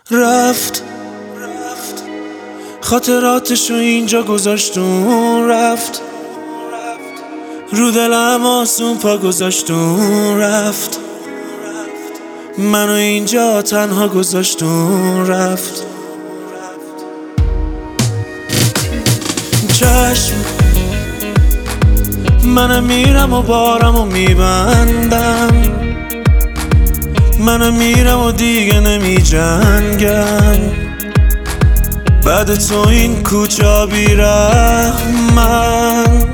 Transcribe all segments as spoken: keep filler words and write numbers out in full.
رفت خاطراتشو اینجا گذاشتون، رفت رو دلم آسون پا گذاشتون، رفت منو اینجا تنها گذاشتون، رفت. چشم منم میرم و بارم و میبندم، منم میرم و دیگه نمی جنگم. بعد تو این کوچه بیرحمم،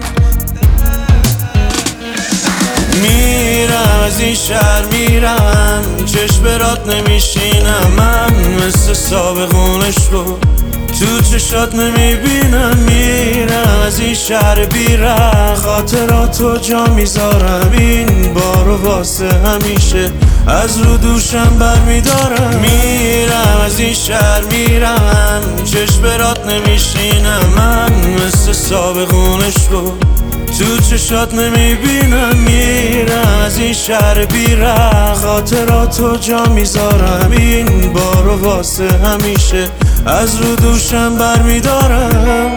میرم از این شهر میرم، چشم برات نمیشینم. من مثل سابقونش رو تو چشات نمیبینم. میرم از این شهر بیرحم، خاطراتو جا میذارم. این بارو واسه همیشه از رو دوشم برمیدارم. میرم از این شهر میرم، چشم برات نمیشینم. من مثل سابقونش رو تو چشات نمیبینم. میرم از این شهر بیرحم، خاطراتو جا میذارم. این بارو واسه همیشه از رو دوشم برمیدارم.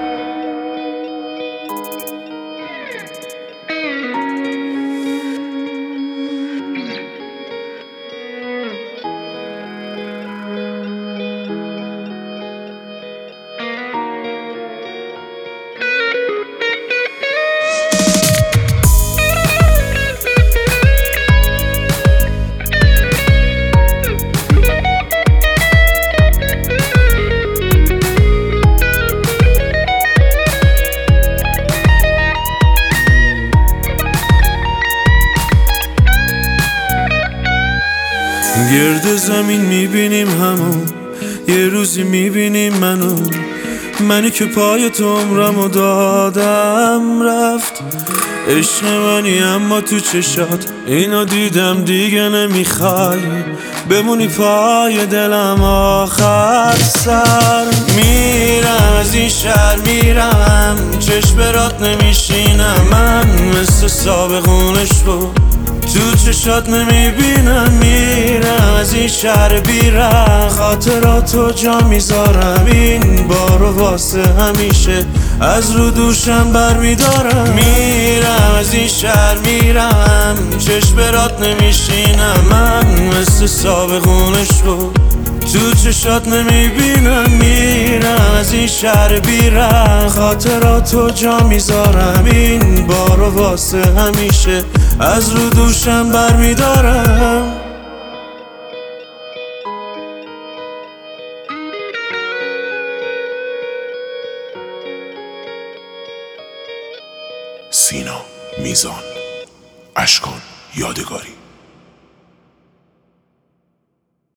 گرد زمین میبینیم همون، یه روزی میبینیم منو، منی که پای تو عمرمو دادم. رفت عشق منی اما تو چشات اینو دیدم دیگه نمیخوای بمونی پای دلم آخر سر. میرم از این شهر میرم، چشم برات نمیشینم. من مثل سابقونش رو تو چشات نمیبینم. میرم از این شهر بیرحم، خاطراتو جا میذارم. این بارو واسه همیشه از رو دوشم برمیدارم. میرم از این شهر میرم، چشم برات نمیشینم. من مثل سابقونش رو تو چشات نمیبینم. میرم از این شهر بیرحم، خاطراتو جا میذارم. این بارو واسه همیشه از رو دوشم برمیدارم. سینا میزان، اشکان یادگاری.